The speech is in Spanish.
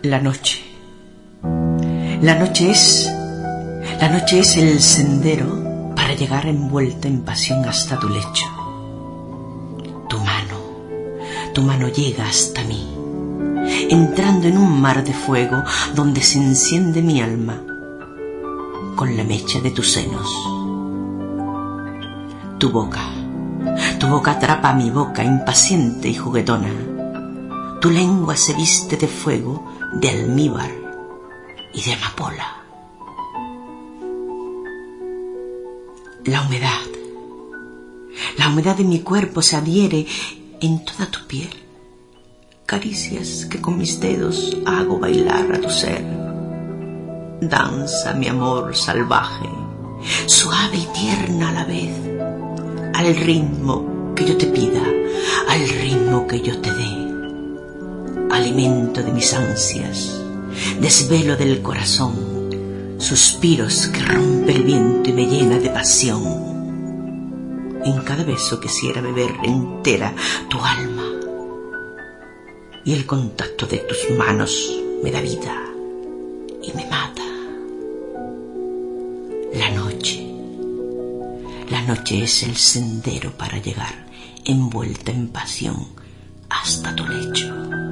La noche. La noche es el sendero para llegar envuelta en pasión hasta tu lecho. Tu mano llega hasta mí, entrando en un mar de fuego donde se enciende mi alma con la mecha de tus senos. Tu boca atrapa mi boca impaciente y juguetona. Tu lengua se viste de fuego, de almíbar y de amapola. La humedad de mi cuerpo se adhiere en toda tu piel. Caricias que con mis dedos hago bailar a tu ser. Danza, mi amor salvaje, suave y tierna a la vez, al ritmo que yo te pida, al ritmo que yo te dé. Alimento de mis ansias, desvelo del corazón, suspiros que rompe el viento y me llena de pasión. En cada beso quisiera beber entera tu alma, y el contacto de tus manos me da vida y me mata. La noche es el sendero para llegar envuelta en pasión hasta tu lecho.